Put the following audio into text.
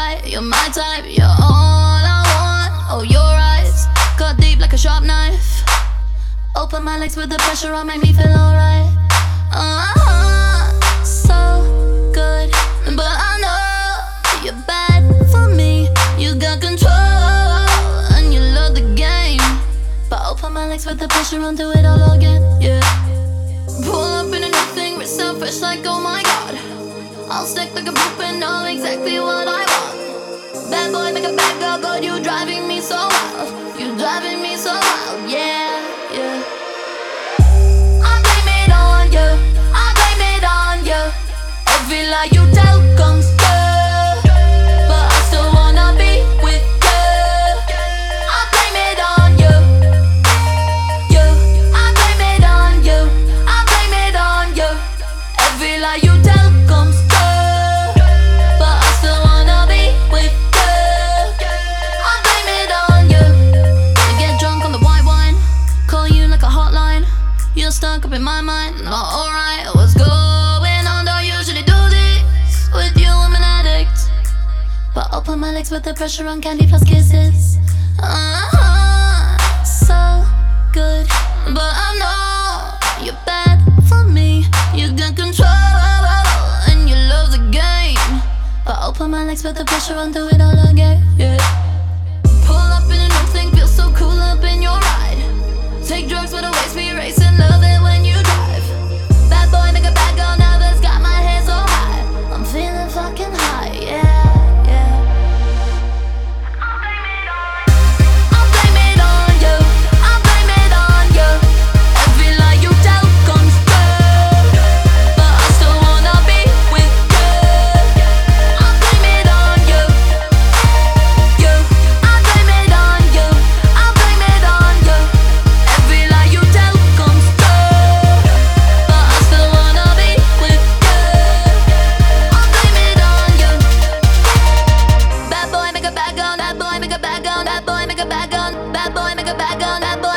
right, you're my type, you're all I want. Oh, your eyes cut deep like a sharp knife. Open my legs with the pressure on, make me feel alright. So good, but I know you're bad for me. You got control and you love the game, but open my legs with the pressure on, do it all again. Yeah. Pull up in a new thing, wrist so fresh like oh my god. I'll stick like a blueprint, know exactly what I want. Bad boy, make a bad girl good. You driving me so wild, you driving me so wild, yeah, yeah. I blame it on you, I blame it on you. Every lie you tell comes true, but I still wanna be with you. I blame it on you, you. I blame it on you, I blame it on you. Every lie you tell comes true, but I still wanna be with you. I blame it on you. I get drunk on the white wine, call you like a hotline. You're stuck up in my mind, not alright. What's going on? Don't usually do this with you, I'm an addict, but open my legs with the pressure on, candy plus kisses. So good, but I know you're bad for me. You got control and you love the game, but open my legs with the pressure on, do it all again, yeah. Pull up in a new thing, feel so cool up in your ride. Take drugs with a waist, be racing, love it when you drive. Bad boy, make a bad girl nervous, got my head so high. I'm feeling fucking high, yeah, yeah. I blame it on you, I blame it on you. Every lie you tell comes true, but I still wanna be with you. I blame it on you, you. I blame it on you, I blame it on you. Every lie you tell comes true, but I still wanna be with you. I blame it on you. Bad boy, make a bad girl, bad boy, make a bad girl, bad boy, make a bad girl, bad boy, make a bad girl, bad boy.